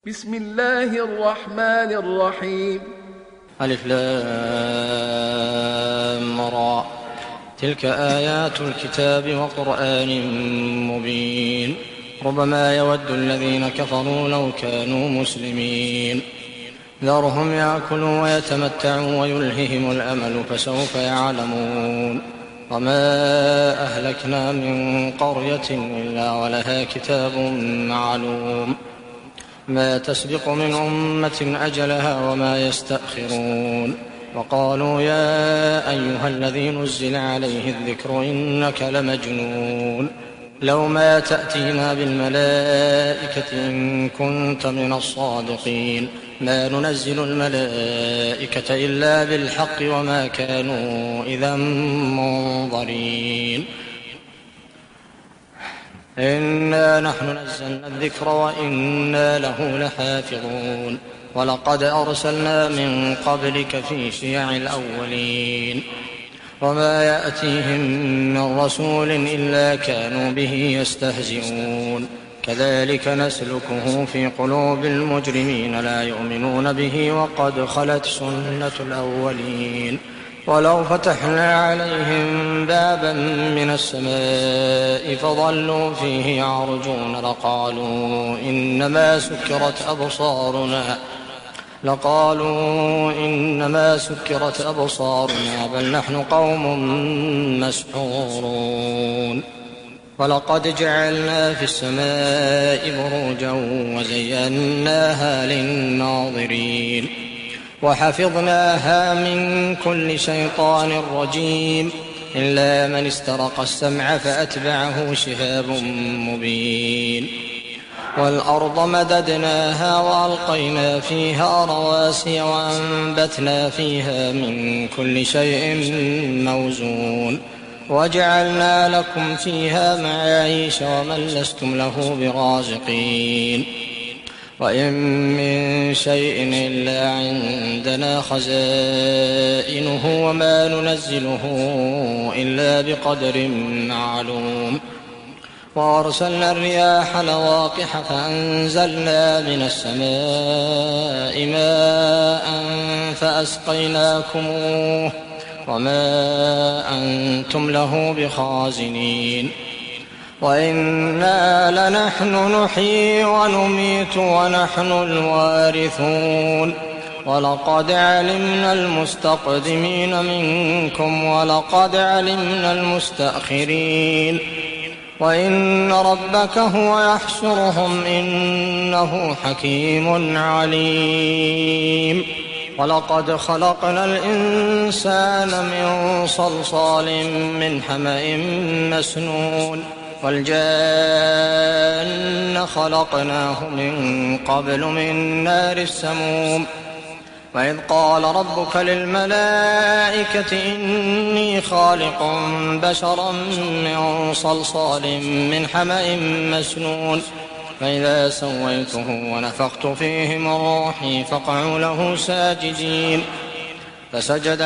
بسم الله الرحمن الرحيم. ألف لام را. تلك آيات الكتاب وقرآن مبين. ربما يود الذين كفروا لو كانوا مسلمين. ذرهم يأكلوا ويتمتعوا ويلههم الأمل فسوف يعلمون. وما أهلكنا من قرية إلا ولها كتاب معلوم ما تسبق من أمة أجلها وما يستأخرون. وقالوا يا أيها الذي نزل عليه الذكر إنك لمجنون لو ما تأتينا بالملائكة إن كنت من الصادقين ما ننزل الملائكة إلا بالحق وما كانوا إذا منظرين. إنا نحن نزلنا الذكر وإنا له لحافظون. ولقد أرسلنا من قبلك في شيع الأولين وما يأتيهم من رسول إلا كانوا به يستهزئون. كذلك نسلكه في قلوب المجرمين لا يؤمنون به وقد خلت سنة الأولين. ولو فتحنا عليهم بابا من السماء فظلوا فيه يعرجون لقالوا إنما سكرت أبصارنا بل نحن قوم مسحورون. ولقد جعلنا في السماء بروجا وزيناها للناظرين وحفظناها من كل شيطان رجيم إلا من استرق السمع فأتبعه شهاب مبين. والأرض مددناها وألقينا فيها رواسي وأنبتنا فيها من كل شيء موزون وجعلنا لكم فيها معايش ومن لستم له برازقين. وإن من شيء إلا عندنا خزائنه وما ننزله إلا بقدر معلوم. وأرسلنا الرياح لواقح فأنزلنا من السماء ماء فأسقيناكموه وما أنتم له بخازنين. وإنا لنحن نحيي ونميت ونحن الوارثون. ولقد علمنا المستقدمين منكم ولقد علمنا المستأخرين. وإن ربك هو يحشرهم إنه حكيم عليم. ولقد خلقنا الإنسان من صلصال من حمأ مسنون والجان خلقناه من قبل من نار السموم. وإذ قال ربك للملائكة إني خالق بشرا من صلصال من حمأ مسنون فإذا سويته ونفخت فيه من روحي فقعوا له ساجدين. فسجد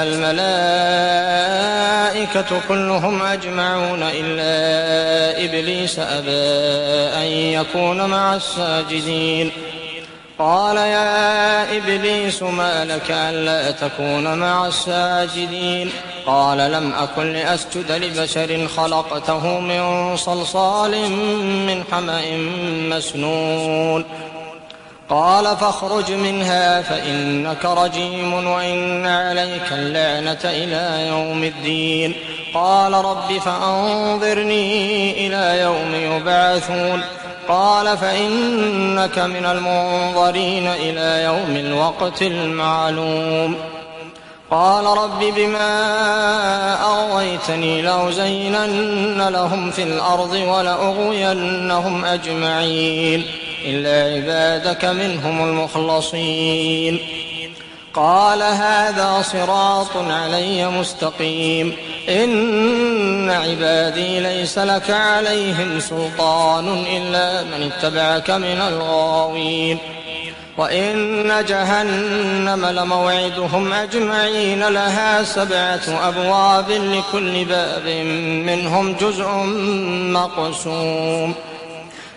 الملائكة كلهم أجمعون إلا إبليس أبى أن يكون مع الساجدين. قال يا إبليس ما لك ألا تكون مع الساجدين؟ قال لم أكن لأسجد لبشر خلقته من صلصال من حمأ مسنون. قال فاخرج منها فإنك رجيم وإن عليك اللعنة إلى يوم الدين. قال رب فأنظرني إلى يوم يبعثون. قال فإنك من المنظرين إلى يوم الوقت المعلوم. قال رب بما أغويتني لأزينن لهم في الأرض ولأغوينهم أجمعين إلا عبادك منهم المخلصين. قال هذا صراط علي مستقيم. إن عبادي ليس لك عليهم سلطان إلا من اتبعك من الغاوين. وإن جهنم لموعدهم أجمعين لها 7 أبواب لكل باب منهم جزء مقسوم.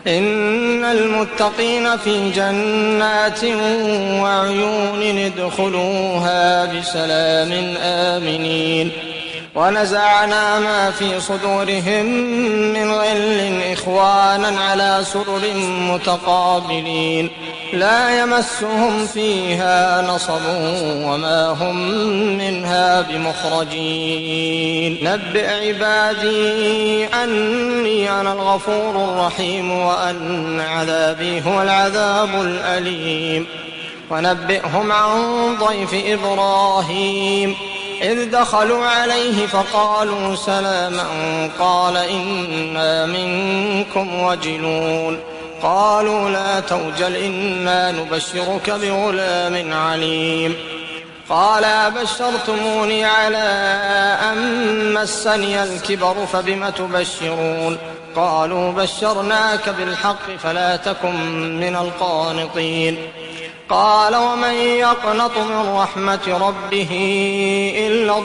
إن المتقين في جنات وعيون ادخلوها بسلام آمنين. ونزعنا ما في صدورهم من غل إخوانا على سرر متقابلين لا يمسهم فيها نصب وما هم منها بمخرجين. نبئ عبادي أني أنا الغفور الرحيم وأن عذابي هو العذاب الأليم. ونبئهم عن ضيف إبراهيم إذ دخلوا عليه فقالوا سلاما قال إنا منكم وجلون. قالوا لا توجل إنا نبشرك بغلام عليم. قال أبشرتموني على أن مسني الكبر فبم تبشرون. قالوا بشرناك بالحق فلا تكن من القانطين. قال ومن يقنط من رحمة ربه إلا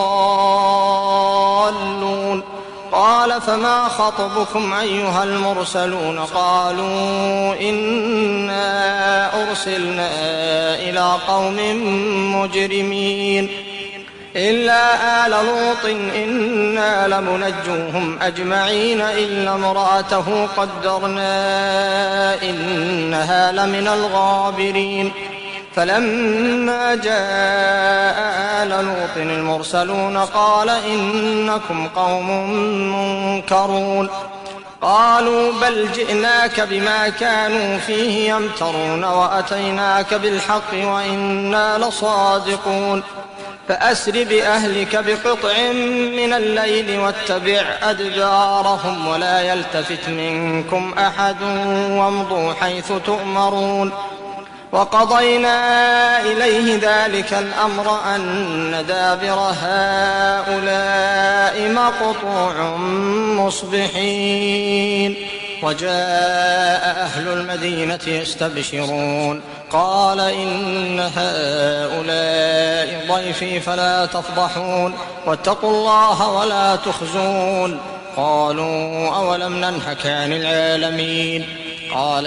الضالون. قال فما خطبكم أيها المرسلون؟ قالوا إنا أرسلنا إلى قوم مجرمين إلا آل لوط إنا لمنجوهم أجمعين إلا امرأته قدرنا إنها لمن الغابرين. فلما جاء آل لوط المرسلون قال إنكم قوم منكرون. قالوا بل جئناك بما كانوا فيه يمترون وأتيناك بالحق وإنا لصادقون. فأسر بأهلك بقطع من الليل واتبع أدبارهم ولا يلتفت منكم أحد وامضوا حيث تؤمرون. وقضينا إليه ذلك الأمر أن دابر هؤلاء مقطوع مصبحين. وجاء أهل المدينة يستبشرون قال إن هؤلاء ضيفي فلا تفضحون واتقوا الله ولا تخزون. قالوا أولم ننهك عن العالمين؟ قال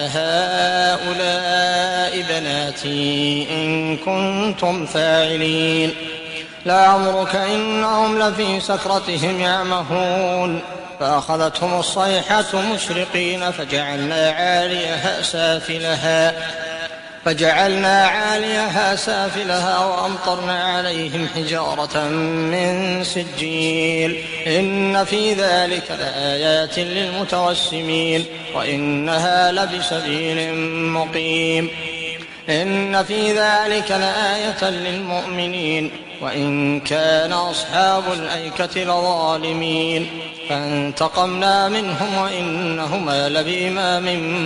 هؤلاء بناتي إن كنتم فاعلين. لعمرك إنهم لفي سكرتهم يعمهون. فأخذتهم الصيحة مشرقين فجعلنا عاليها سافلها وأمطرنا عليهم حجارة من سجيل. إن في ذلك لآيات للمتوسمين وإنها لبسبيل مقيم. إن في ذلك لآية للمؤمنين وإن كان أصحاب الأيكة لظالمين. فانتقمنا منهم وإنهما لبإمام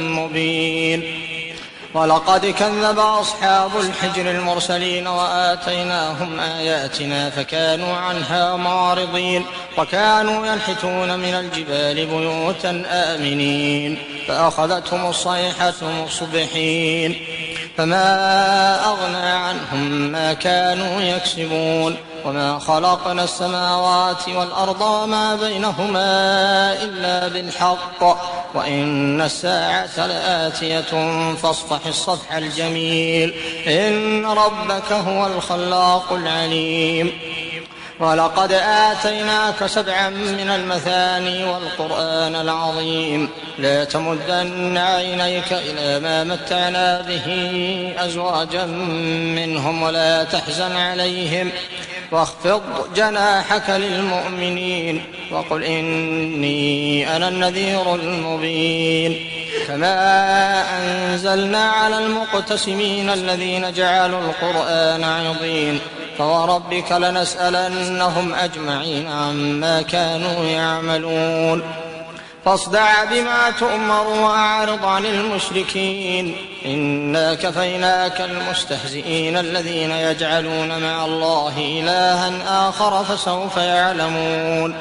مبين. ولقد كذب أصحاب الحجر المرسلين وآتيناهم آياتنا فكانوا عنها معرضين. وكانوا ينحتون من الجبال بيوتا آمنين فأخذتهم الصيحة مصبحين فما أغنى عنهم ما كانوا يكسبون. وما خلقنا السماوات والأرض وما بينهما إلا بالحق وإن الساعة لآتية فاصفح الصفح الجميل إن ربك هو الخلاق العليم. ولقد آتيناك 7 من المثاني والقرآن العظيم. لا تمدن عينيك إلى ما متعنا به أزواجا منهم ولا تحزن عليهم واخفض جناحك للمؤمنين وقل إني أنا النذير المبين. كما أنزلنا على المقتسمين الذين جعلوا القرآن عظيم. فوربك لنسألنهم أجمعين عما كانوا يعملون. فاصدع بما تؤمر وأعرض عن المشركين إنا كفيناك المستهزئين الذين يجعلون مع الله إلها آخر فسوف يعلمون.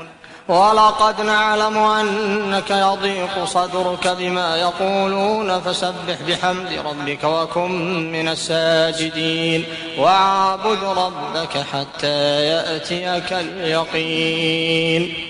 ولقد نعلم أنك يضيق صدرك بما يقولون فسبح بحمد ربك وكن من الساجدين واعبد ربك حتى يأتيك اليقين.